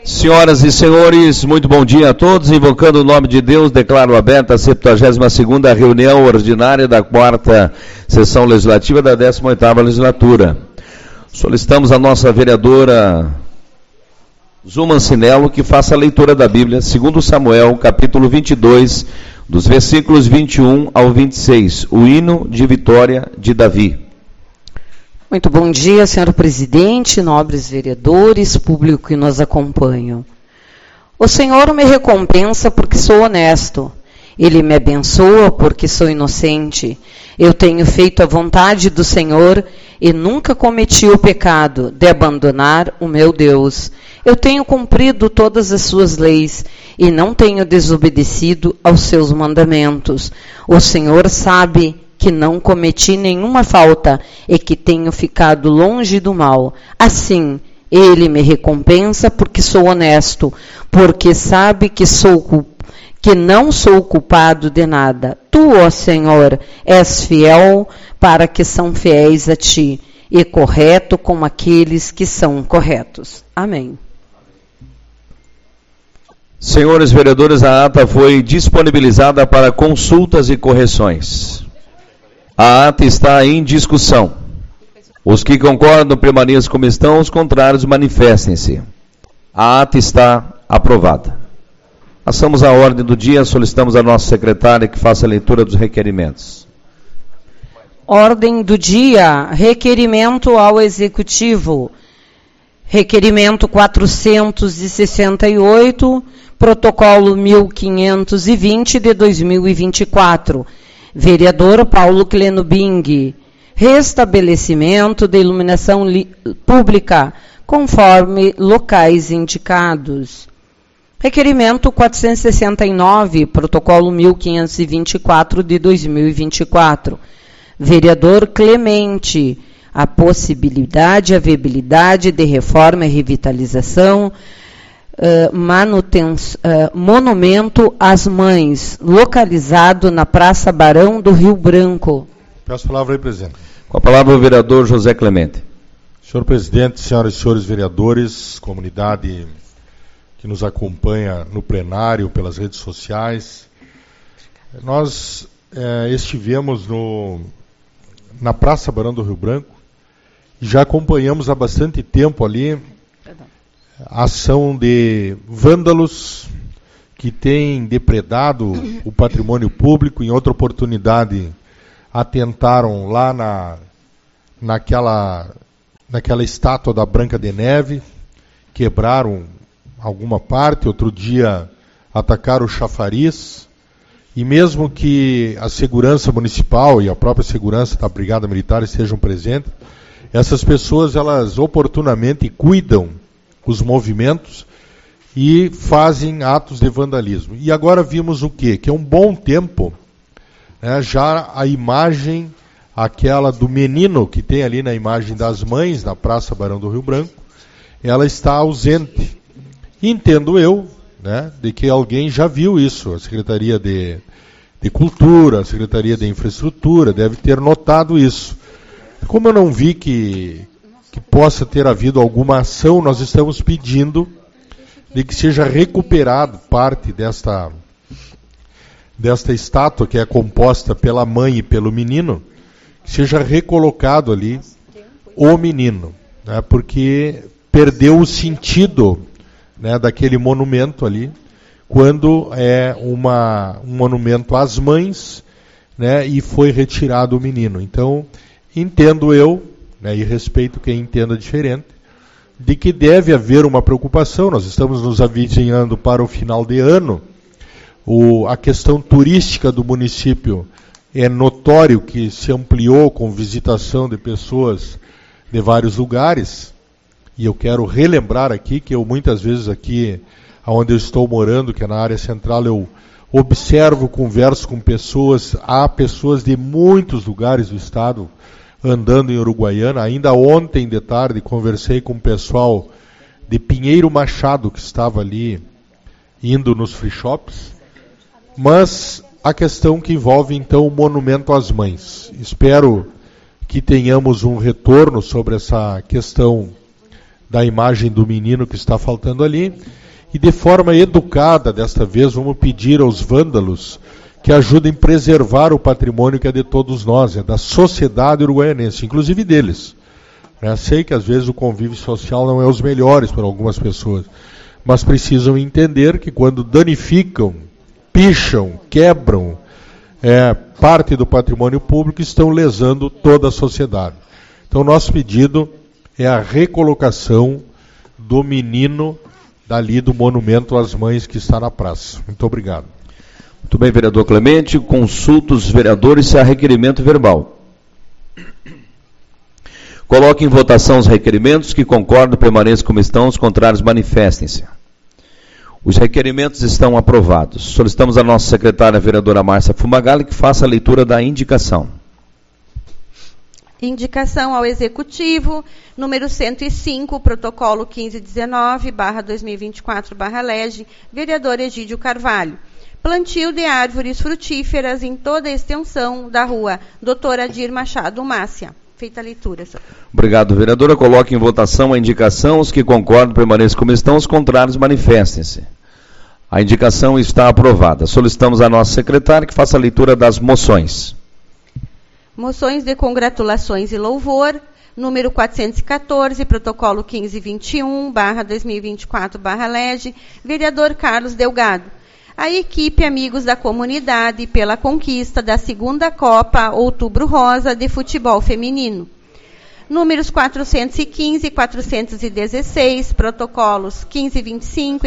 Senhoras e senhores, muito bom dia a todos. Invocando o nome de Deus, declaro aberta a 72ª reunião ordinária da 4ª sessão legislativa da 18ª legislatura. Solicitamos a nossa vereadora Zuma Ancinello que faça a leitura da Bíblia, segundo Samuel, capítulo 22, dos versículos 21 ao 26, o hino de vitória de Davi. Muito bom dia, senhor presidente, nobres vereadores, público que nos acompanham. O Senhor me recompensa porque sou honesto. Ele me abençoa porque sou inocente. Eu tenho feito a vontade do Senhor e nunca cometi o pecado de abandonar o meu Deus. Eu tenho cumprido todas as suas leis e não tenho desobedecido aos seus mandamentos. O Senhor sabe que não cometi nenhuma falta e que tenho ficado longe do mal. Assim, ele me recompensa porque sou honesto, porque sabe que não sou culpado de nada. Tu, ó Senhor, és fiel para que são fiéis a ti, e correto com aqueles que são corretos. Amém. Senhores vereadores, a ata foi disponibilizada para consultas e correções. A ata está em discussão. Os que concordam permaneçam como estão, os contrários manifestem-se. A ata está aprovada. Passamos à ordem do dia, solicitamos a nossa secretária que faça a leitura dos requerimentos. Ordem do dia, requerimento ao Executivo. Requerimento 468, protocolo 1520 de 2024. Vereador Paulo Clenubing, restabelecimento da iluminação pública, conforme locais indicados. Requerimento 469, protocolo 1524 de 2024. Vereador Clemente, a possibilidade e a viabilidade de reforma e revitalização, Monumento às Mães, localizado na Praça Barão do Rio Branco. Peço a palavra aí, presidente. Com a palavra o vereador José Clemente. Senhor presidente, senhoras e senhores vereadores, comunidade que nos acompanha no plenário, pelas redes sociais, nós estivemos na Praça Barão do Rio Branco e já acompanhamos há bastante tempo ali a ação de vândalos que têm depredado o patrimônio público. Em outra oportunidade atentaram lá naquela estátua da Branca de Neve, quebraram alguma parte, outro dia atacaram o chafariz, e mesmo que a segurança municipal e a própria segurança da Brigada Militar estejam presentes, essas pessoas, elas oportunamente cuidam os movimentos e fazem atos de vandalismo. E agora vimos o quê? Que é um bom tempo, né, já a imagem, aquela do menino que tem ali na imagem das mães, na Praça Barão do Rio Branco, ela está ausente. Entendo eu, né, de que alguém já viu isso, a Secretaria de Cultura, a Secretaria de Infraestrutura deve ter notado isso. Como eu não vi que possa ter havido alguma ação, nós estamos pedindo de que seja recuperado parte desta estátua, que é composta pela mãe e pelo menino, que seja recolocado ali o menino, né, porque perdeu o sentido, né, daquele monumento ali, quando é um monumento às mães, né, e foi retirado o menino. Então, entendo eu, né, e respeito quem entenda diferente, de que deve haver uma preocupação. Nós estamos nos avizinhando para o final de ano. A questão turística do município é notório que se ampliou com visitação de pessoas de vários lugares. E eu quero relembrar aqui que eu muitas vezes aqui, onde eu estou morando, que é na área central, eu observo, converso com pessoas, há pessoas de muitos lugares do estado andando em Uruguaiana. Ainda ontem de tarde conversei com o pessoal de Pinheiro Machado, que estava ali indo nos free shops. Mas a questão que envolve então o Monumento às Mães. Espero que tenhamos um retorno sobre essa questão da imagem do menino que está faltando ali. E de forma educada, desta vez, vamos pedir aos vândalos que ajudem a preservar o patrimônio que é de todos nós, é da sociedade uruguaianense, inclusive deles. Sei que às vezes o convívio social não é os melhores para algumas pessoas, mas precisam entender que quando danificam, picham, quebram parte do patrimônio público, estão lesando toda a sociedade. Então, nosso pedido é a recolocação do menino dali do monumento às mães que está na praça. Muito obrigado. Muito bem, vereador Clemente. Consulto os vereadores se há requerimento verbal. Coloque em votação os requerimentos. Que concordam, permaneçam como estão. Os contrários, manifestem-se. Os requerimentos estão aprovados. Solicitamos a nossa secretária, a vereadora Márcia Fumagalli, que faça a leitura da indicação. Indicação ao Executivo, número 105, protocolo 1519/2024/LEGE, vereador Egídio Carvalho. Plantio de árvores frutíferas em toda a extensão da rua Doutora Adir Machado Mácia. Feita a leitura, senhor. Obrigado, vereadora. Coloque em votação a indicação. Os que concordam, permaneçam como estão. Os contrários, manifestem-se. A indicação está aprovada. Solicitamos a nossa secretária que faça a leitura das moções. Moções de congratulações e louvor, número 414, protocolo 1521/2024/LEGE, vereador Carlos Delgado. A equipe Amigos da Comunidade pela conquista da segunda Copa Outubro Rosa de Futebol Feminino. Números 415 e 416, protocolos 1525 e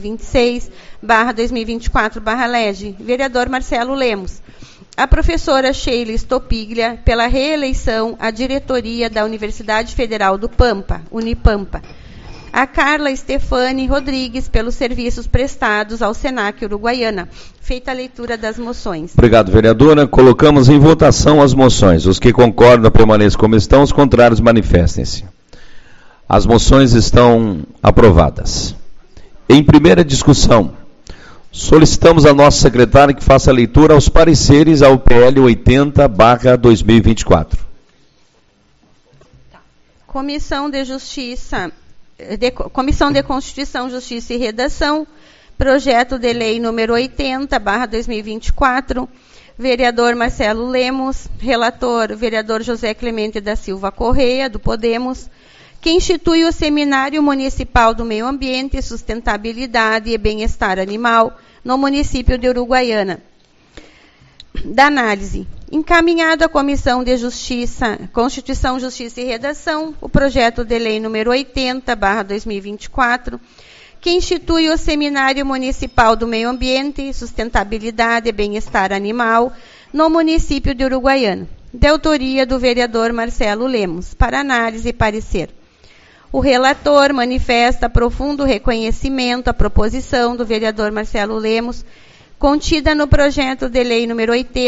1526/2024/LEGE, vereador Marcelo Lemos. A professora Sheila Stopiglia, pela reeleição à diretoria da Universidade Federal do Pampa, Unipampa. A Carla Stefani Rodrigues, pelos serviços prestados ao Senac Uruguaiana. Feita a leitura das moções. Obrigado, vereadora. Colocamos em votação as moções. Os que concordam, permaneçam como estão. Os contrários, manifestem-se. As moções estão aprovadas. Em primeira discussão, solicitamos a nossa secretária que faça a leitura aos pareceres ao PL 80/2024. Comissão de Constituição, Justiça e Redação, projeto de lei número 80/2024, vereador Marcelo Lemos, relator, vereador José Clemente da Silva Correia, do Podemos, que institui o Seminário Municipal do Meio Ambiente, Sustentabilidade e Bem-Estar Animal no município de Uruguaiana. Da análise. Encaminhado à Comissão de Constituição, Justiça e Redação, o projeto de lei número 80/2024, que institui o Seminário Municipal do Meio Ambiente, Sustentabilidade e Bem-Estar Animal no município de Uruguaiana, de autoria do vereador Marcelo Lemos, para análise e parecer. O relator manifesta profundo reconhecimento à proposição do vereador Marcelo Lemos, contida no projeto de lei número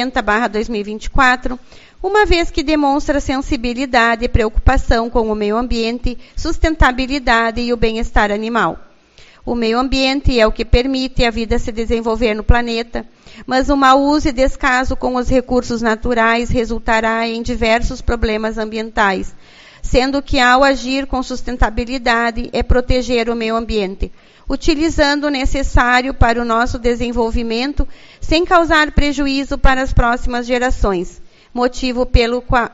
80/2024, uma vez que demonstra sensibilidade e preocupação com o meio ambiente, sustentabilidade e o bem-estar animal. O meio ambiente é o que permite a vida se desenvolver no planeta, mas o mau uso e descaso com os recursos naturais resultará em diversos problemas ambientais, sendo que ao agir com sustentabilidade é proteger o meio ambiente, utilizando o necessário para o nosso desenvolvimento sem causar prejuízo para as próximas gerações, motivo pelo qual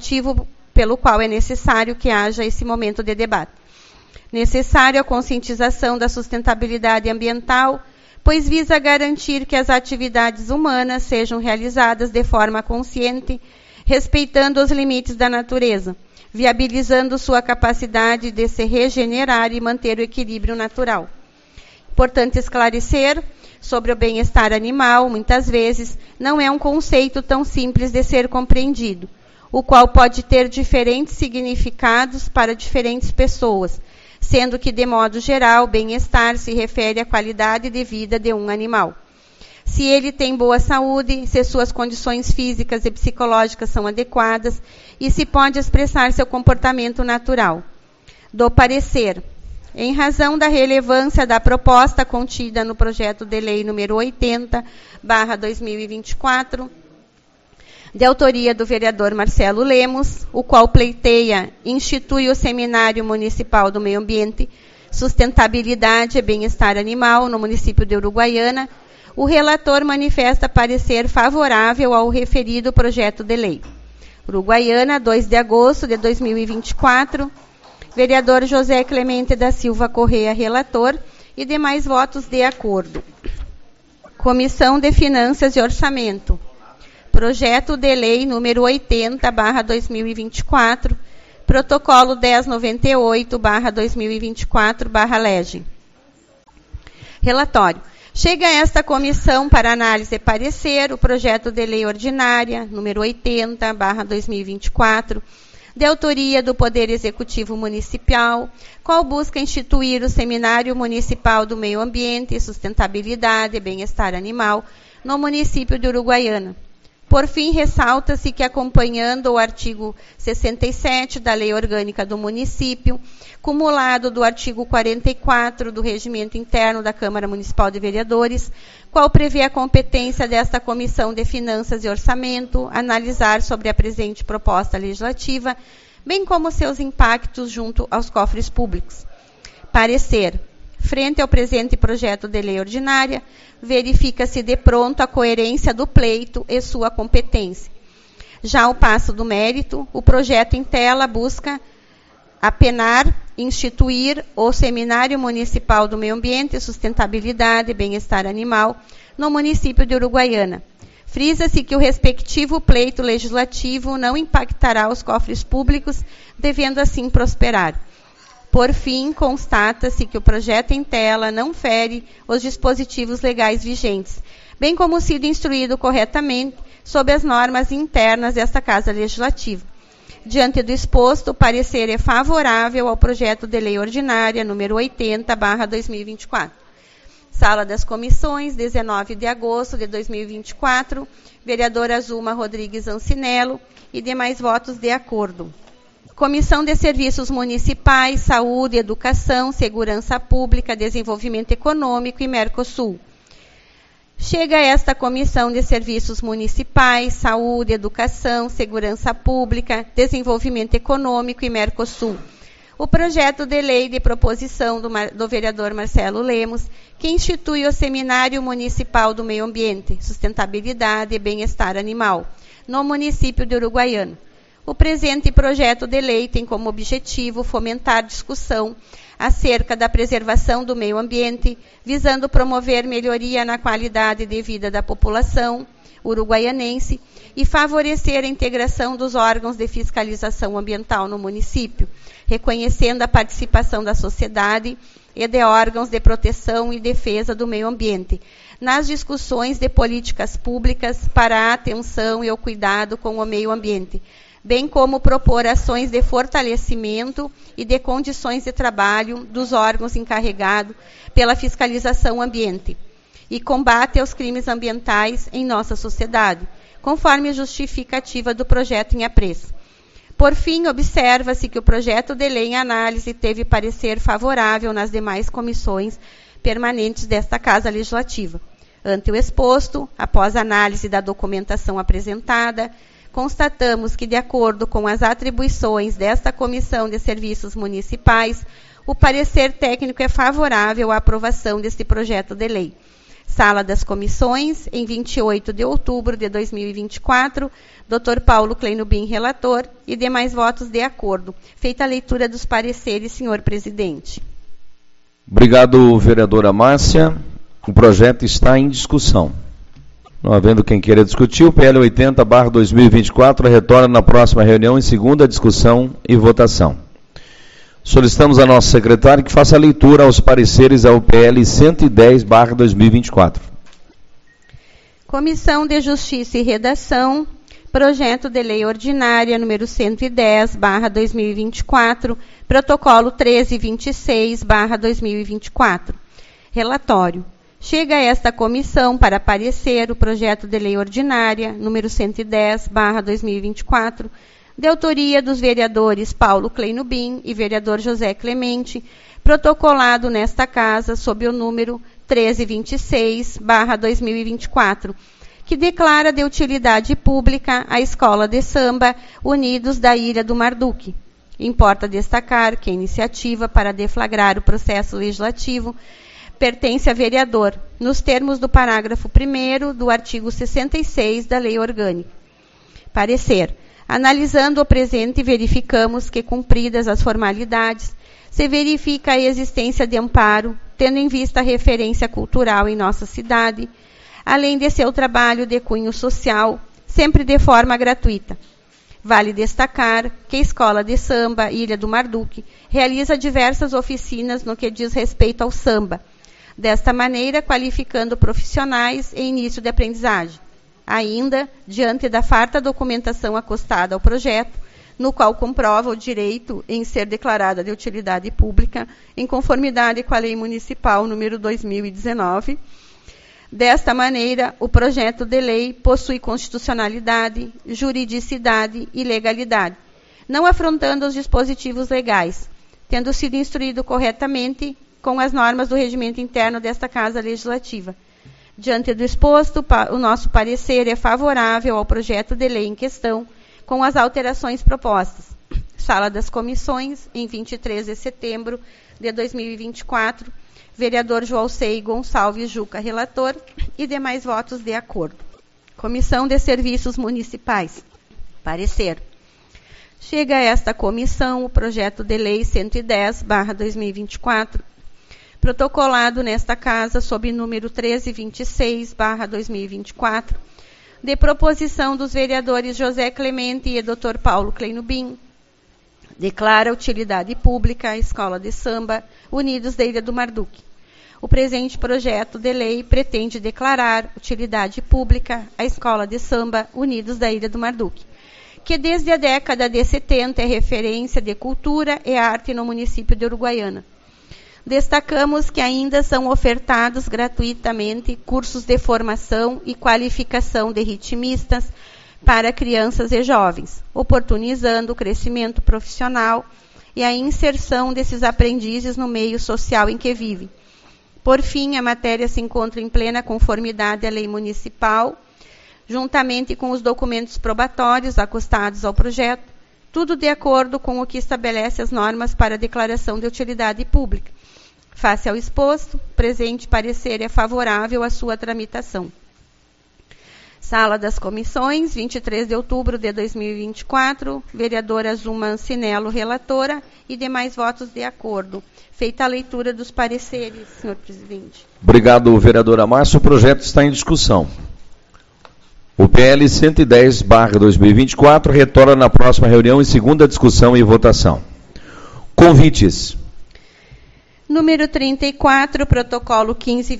é necessário que haja esse momento de debate. Necessário a conscientização da sustentabilidade ambiental, pois visa garantir que as atividades humanas sejam realizadas de forma consciente, respeitando os limites da natureza, viabilizando sua capacidade de se regenerar e manter o equilíbrio natural. Importante esclarecer sobre o bem-estar animal, muitas vezes, não é um conceito tão simples de ser compreendido, o qual pode ter diferentes significados para diferentes pessoas, sendo que, de modo geral, bem-estar se refere à qualidade de vida de um animal. Se ele tem boa saúde, se suas condições físicas e psicológicas são adequadas e se pode expressar seu comportamento natural. Do parecer, em razão da relevância da proposta contida no projeto de lei número 80/2024, de autoria do vereador Marcelo Lemos, o qual pleiteia, institui o Seminário Municipal do Meio Ambiente, Sustentabilidade e Bem-Estar Animal no município de Uruguaiana. O relator manifesta parecer favorável ao referido projeto de lei. Uruguaiana, 2 de agosto de 2024, vereador José Clemente da Silva Correia, relator, e demais votos de acordo. Comissão de Finanças e Orçamento. Projeto de Lei número 80/2024, Protocolo 1098/2024/LEGE. Relatório. Chega a esta comissão para análise e parecer o projeto de lei ordinária número 80/2024, de autoria do Poder Executivo Municipal, qual busca instituir o Seminário Municipal do Meio Ambiente, Sustentabilidade e Bem-Estar Animal no município de Uruguaiana. Por fim, ressalta-se que, acompanhando o artigo 67 da Lei Orgânica do Município, cumulado do artigo 44 do Regimento Interno da Câmara Municipal de Vereadores, qual prevê a competência desta Comissão de Finanças e Orçamento analisar sobre a presente proposta legislativa, bem como seus impactos junto aos cofres públicos. Parecer. Frente ao presente projeto de lei ordinária, verifica-se de pronto a coerência do pleito e sua competência. Já ao passo do mérito, o projeto em tela busca apenar, instituir o Seminário Municipal do Meio Ambiente, Sustentabilidade e Bem-Estar Animal no município de Uruguaiana. Frisa-se que o respectivo pleito legislativo não impactará os cofres públicos, devendo assim prosperar. Por fim, constata-se que o projeto em tela não fere os dispositivos legais vigentes, bem como sido instruído corretamente sob as normas internas desta Casa Legislativa. Diante do exposto, o parecer é favorável ao projeto de lei ordinária número 80/2024. Sala das Comissões, 19 de agosto de 2024, vereadora Zuma Rodrigues Ancinello e demais votos de acordo. Comissão de Serviços Municipais, Saúde, Educação, Segurança Pública, Desenvolvimento Econômico e Mercosul. Chega a esta Comissão de Serviços Municipais, Saúde, Educação, Segurança Pública, Desenvolvimento Econômico e Mercosul o projeto de lei de proposição do vereador Marcelo Lemos, que institui o Seminário Municipal do Meio Ambiente, Sustentabilidade e Bem-Estar Animal, no município de Uruguaiana. O presente projeto de lei tem como objetivo fomentar discussão acerca da preservação do meio ambiente, visando promover melhoria na qualidade de vida da população uruguaianense e favorecer a integração dos órgãos de fiscalização ambiental no município, reconhecendo a participação da sociedade e de órgãos de proteção e defesa do meio ambiente nas discussões de políticas públicas para a atenção e o cuidado com o meio ambiente, bem como propor ações de fortalecimento e de condições de trabalho dos órgãos encarregados pela fiscalização ambiente e combate aos crimes ambientais em nossa sociedade, conforme justificativa do projeto em apreço. Por fim, observa-se que o projeto de lei em análise teve parecer favorável nas demais comissões permanentes desta Casa Legislativa. Ante o exposto, após análise da documentação apresentada, constatamos que, de acordo com as atribuições desta Comissão de Serviços Municipais, o parecer técnico é favorável à aprovação deste projeto de lei. Sala das Comissões, em 28 de outubro de 2024, Dr. Paulo Kleinubin, relator, e demais votos de acordo. Feita a leitura dos pareceres, senhor presidente. Obrigado, vereadora Márcia. O projeto está em discussão. Não havendo quem queira discutir, o PL 80/2024 retorna na próxima reunião em segunda discussão e votação. Solicitamos a nossa secretária que faça a leitura aos pareceres ao PL 110/2024. Comissão de Justiça e Redação, projeto de lei ordinária número 110/2024, protocolo 1326/2024. Relatório. Chega a esta comissão para parecer o projeto de lei ordinária número 110/2024, de autoria dos vereadores Paulo Kleinubin e vereador José Clemente, protocolado nesta Casa sob o número 1326/2024, que declara de utilidade pública a Escola de Samba Unidos da Ilha do Marduque. Importa destacar que a iniciativa para deflagrar o processo legislativo pertence a vereador, nos termos do parágrafo 1º do artigo 66 da Lei Orgânica. Parecer. Analisando o presente, verificamos que, cumpridas as formalidades, se verifica a existência de amparo, tendo em vista a referência cultural em nossa cidade, além de seu trabalho de cunho social, sempre de forma gratuita. Vale destacar que a Escola de Samba Ilha do Marduque realiza diversas oficinas no que diz respeito ao samba, desta maneira qualificando profissionais em início de aprendizagem. Ainda, diante da farta documentação acostada ao projeto, no qual comprova o direito em ser declarada de utilidade pública, em conformidade com a Lei Municipal número 2019, desta maneira, o projeto de lei possui constitucionalidade, juridicidade e legalidade, não afrontando os dispositivos legais, tendo sido instruído corretamente com as normas do regimento interno desta Casa Legislativa. Diante do exposto, o nosso parecer é favorável ao projeto de lei em questão, com as alterações propostas. Sala das Comissões, em 23 de setembro de 2024, vereador Joalcei Gonçalves Juca, relator, e demais votos de acordo. Comissão de Serviços Municipais. Parecer. Chega a esta comissão o projeto de lei 110/2024, protocolado nesta Casa sob número 1326/2024, de proposição dos vereadores José Clemente e Dr. Paulo Kleinubin, declara utilidade pública a Escola de Samba Unidos da Ilha do Marduque. O presente projeto de lei pretende declarar utilidade pública a Escola de Samba Unidos da Ilha do Marduque, que desde a década de 70 é referência de cultura e arte no município de Uruguaiana. Destacamos que ainda são ofertados gratuitamente cursos de formação e qualificação de ritmistas para crianças e jovens, oportunizando o crescimento profissional e a inserção desses aprendizes no meio social em que vivem. Por fim, a matéria se encontra em plena conformidade à lei municipal, juntamente com os documentos probatórios acostados ao projeto, tudo de acordo com o que estabelece as normas para a declaração de utilidade pública. Face ao exposto, presente parecer é favorável à sua tramitação. Sala das Comissões, 23 de outubro de 2024, vereadora Zuma Ancinello, relatora, e demais votos de acordo. Feita a leitura dos pareceres, senhor presidente. Obrigado, vereadora Márcia. O projeto está em discussão. O PL 110/2024 retorna na próxima reunião em segunda discussão e votação. Convites. Número 34, protocolo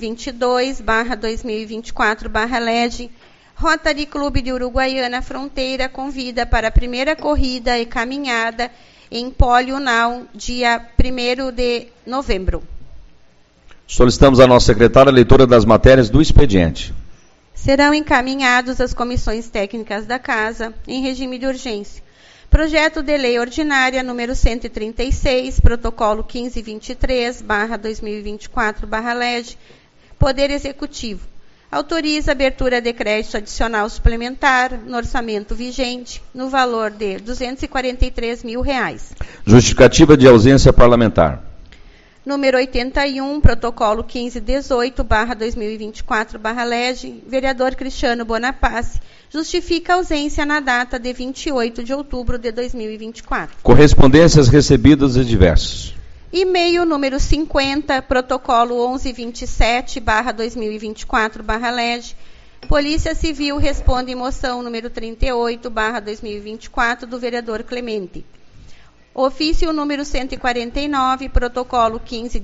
1522/2024/LED, Rotary Clube de Uruguaiana Fronteira convida para a primeira corrida e caminhada em Poliunal, dia 1º de novembro. Solicitamos à nossa secretária a leitura das matérias do expediente. Serão encaminhados às comissões técnicas da Casa, em regime de urgência. Projeto de Lei Ordinária número 136, protocolo 1523/2024/LED, Poder Executivo. Autoriza a abertura de crédito adicional suplementar no orçamento vigente, no valor de R$ 243 mil. Justificativa de ausência parlamentar. Número 81, protocolo 1518/2024/LED, vereador Cristiano Bonapace, justifica a ausência na data de 28 de outubro de 2024. Correspondências recebidas e diversos. E-mail número 50, protocolo 1127/2024/LED, Polícia Civil responde moção número 38/2024 do vereador Clemente. Ofício número 149, protocolo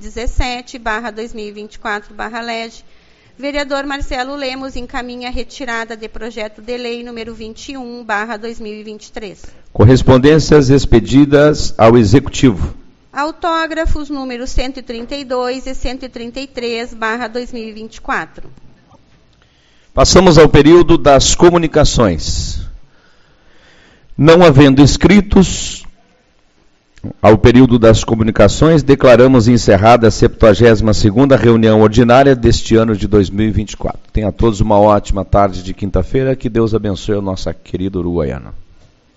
1517/2024/LED, vereador Marcelo Lemos encaminha a retirada de projeto de lei número 21/2023. Correspondências expedidas ao Executivo. Autógrafos números 132 e 133/2024. Passamos ao período das comunicações. Não havendo inscritos, ao período das comunicações, declaramos encerrada a 72ª reunião ordinária deste ano de 2024. Tenha a todos uma ótima tarde de quinta-feira, que Deus abençoe a nossa querida Uruguaiana.